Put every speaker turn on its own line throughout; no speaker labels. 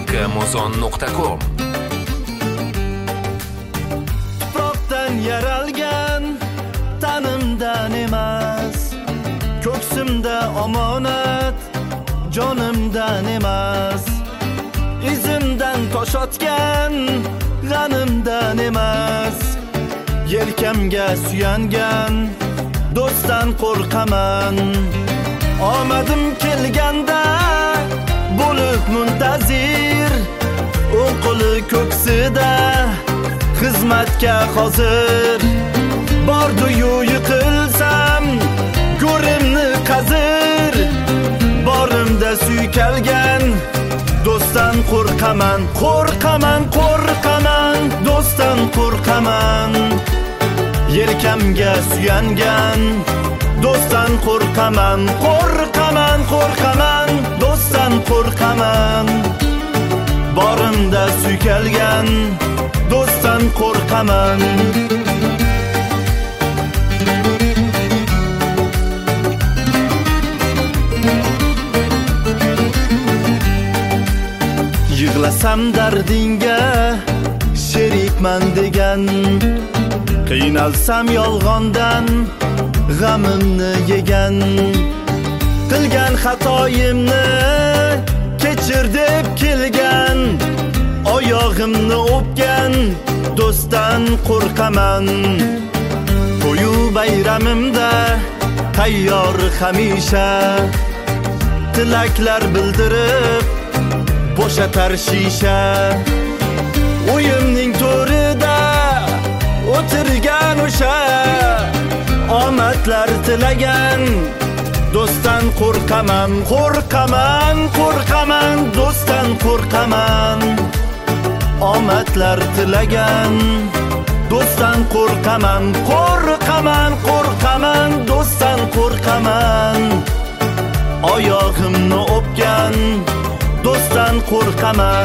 haqqimuzon.com.
Tuproqdan yaralgan tanimdan emas, ko'ksimda omonat jonimdan emas, izimdan tosh otgan g'animdan emas, yelkamga suyangan do'stdan qo'rqaman. Omadim kelganda bo'lib muntazir, o'ng qo'li ko'ksida xizmatga hozir. Bordu-yu yiqilsam go'rimni qazir, borimda suykalgan do'stdan qo'rqaman. Qo'rqaman, qo'rqaman, do'stdan qo'rqaman. Yelkamga suyangan do'stdan qo'rqaman. Qo'rqaman, qo'rqaman, do'stdan qo'rqaman. Borimda suykalgan do'stdan qo'rqaman. Yig'lasam dardingga sherikman degan, qiynalsam yolg'ondan g'amimni yegan, qilgan xatoyimni kechir deb kelgan, oyog'imni o'pgan do'stdan qo'rqaman. To'yu bayramimda tayyor hamisha, tilaklar bildirib bo'shatar shisha. Uyimning to'rida o'tirgan o'sha, omadlar tilagan do'stdan qo'rqaman. Qo'rqaman, qo'rqaman, do'stdan qo'rqaman. Omadlar tilagan do'stdan qo'rqaman. Qo'rqaman, qo'rqaman, do'stdan qo'rqaman. Oyog'imni o'pgan do'stdan qo'rqaman.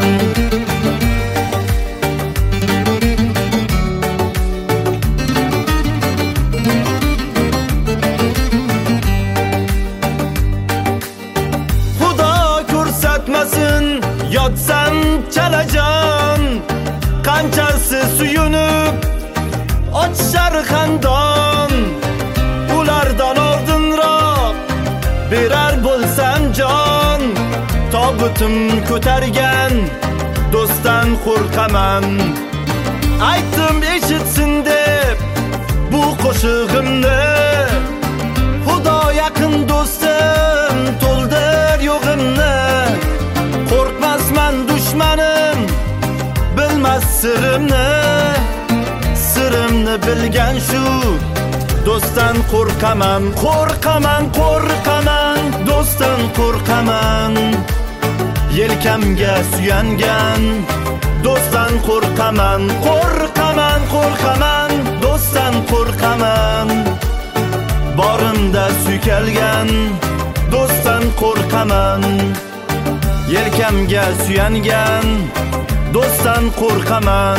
Yotsam chalajon, qanchasi suyunib ochar xandon. Ulardan oldinroq berar bo'lsam jon, tobutim ko'targan do'stdan qo'rqaman. Aytdim eshitsin deb bu qo'shig'imni, Xudo yaqin do'stim to'ldir yo'g'imni. Qo'rqmasman dushmanim bilmas sirimni, sirimni bilgan shu do'stdan qo'rqaman. Qo'rqaman, qo'rqaman, do'stdan qo'rqaman. Yelkamga suyangan do'stdan qo'rqaman. Qo'rqaman, qo'rqaman, do'stdan qo'rqaman. Borimda suykalgan do'stdan qo'rqaman. Yelkamga suyangan do'stdan qo'rqaman.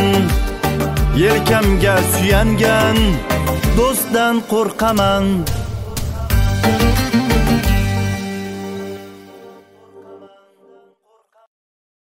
Yelkamga suyangan do'stdan qo'rqaman.